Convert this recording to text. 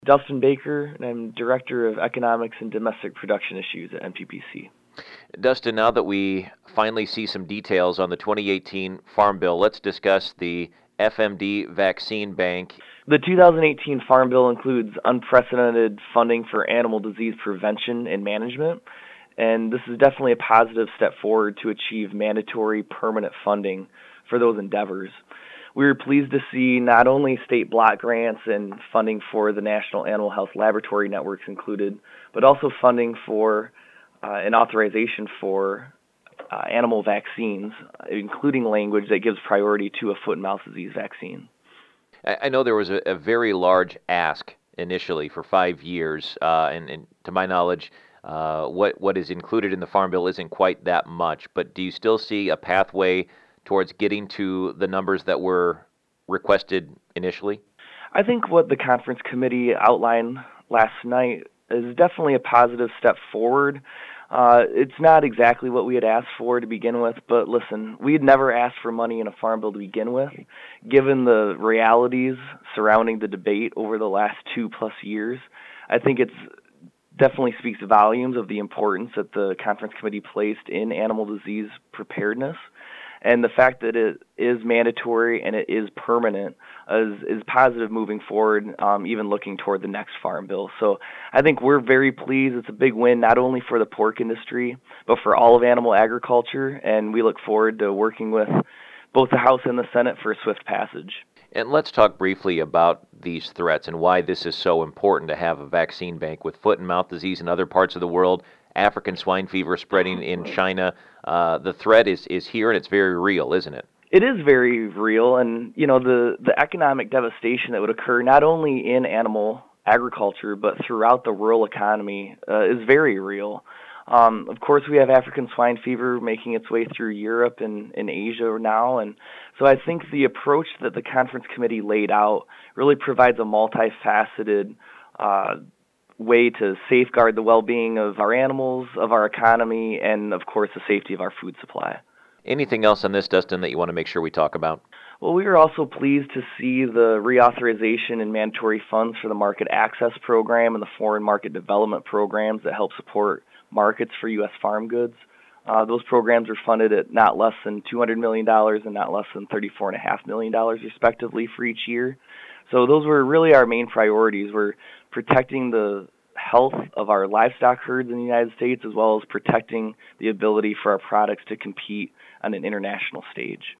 Dustin Baker, and I'm Director of Economics and Domestic Production Issues at NPPC. Dustin, now that we finally see some details on the 2018 Farm Bill, let's discuss the FMD Vaccine Bank. The 2018 Farm Bill includes unprecedented funding for animal disease prevention and management, and this is definitely a positive step forward to achieve mandatory permanent funding for those endeavors. We were pleased to see not only state block grants and funding for the National Animal Health Laboratory Networks included, but also funding for an authorization for animal vaccines, including language that gives priority to a foot and mouth disease vaccine. I know there was a very large ask initially for 5 years, and to my knowledge, what is included in the Farm Bill isn't quite that much, but do you still see a pathway towards getting to the numbers that were requested initially? I think what the conference committee outlined last night is definitely a positive step forward. It's not exactly what we had asked for to begin with, but listen, we had never asked for money in a farm bill to begin with. Given the realities surrounding the debate over the last 2+ years, I think it's definitely speaks volumes of the importance that the conference committee placed in animal disease preparedness. And the fact that it is mandatory and it is permanent is positive moving forward, even looking toward the next farm bill. So I think we're very pleased. It's a big win not only for the pork industry, but for all of animal agriculture, and we look forward to working with both the House and the Senate for a swift passage. And let's talk briefly about these threats and why this is so important to have a vaccine bank with foot and mouth disease in other parts of the world, African swine fever spreading in China. The threat is here, and it's very real, isn't it? It is very real, and the economic devastation that would occur not only in animal agriculture but throughout the rural economy is very real. Of course, we have African swine fever making its way through Europe and Asia now, and so I think the approach that the conference committee laid out really provides a multifaceted way to safeguard the well-being of our animals, of our economy, and of course the safety of our food supply. Anything else on this, Dustin, that you want to make sure we talk about? Well, we are also pleased to see the reauthorization and mandatory funds for the Market Access Program and the Foreign Market Development Programs that help support markets for U.S. farm goods. Those programs are funded at not less than $200 million and not less than $34.5 million, respectively, for each year. So those were really our main priorities. We're protecting the health of our livestock herds in the United States, as well as protecting the ability for our products to compete on an international stage.